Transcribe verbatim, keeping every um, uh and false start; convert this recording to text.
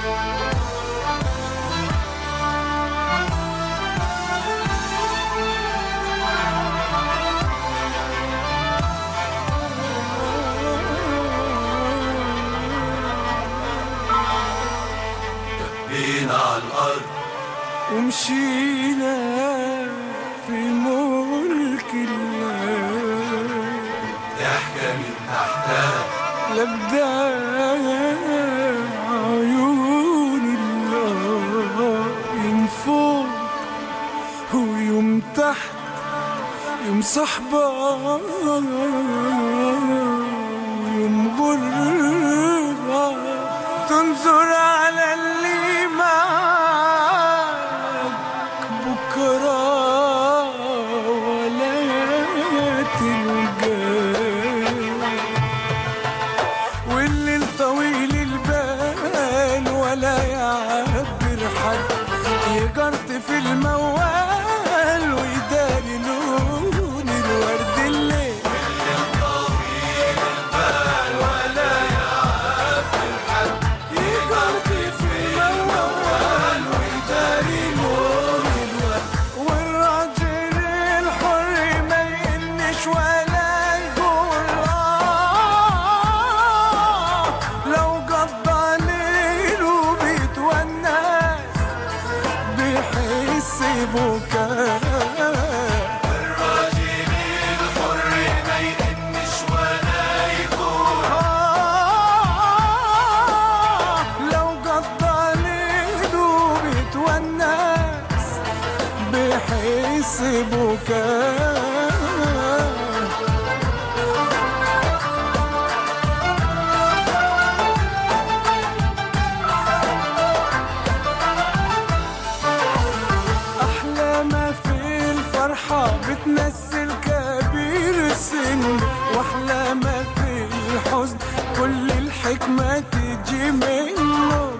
دبينا على الأرض ومشينا في ملك الله، ضحكة من تحتها لبدأ عيون الله، يوم فوق ويوم تحت، يوم صحبة ويوم غربة، تنظر على اللي معاك بكرة ولا تلقاه، والليل طويل البال ولا يعبر حد، يجرت في الموال ويداري لون الورد. الليل طويل البال ولا يعبر حد، يجرت في الموال ويداري لون الورد. والراجل الحر ما يقلش ولا يقول آه، لو قضى ليله بيتونس بيحس بكاء. الراجل الحر ما يقنش ولا يقول آه، لو قضى ليله بيتونس بيحس بكاء. أحلى ما في الفرحة بتنسي الكبير السن، وأحلى ما في الحزن كل الحكمة تجي منه.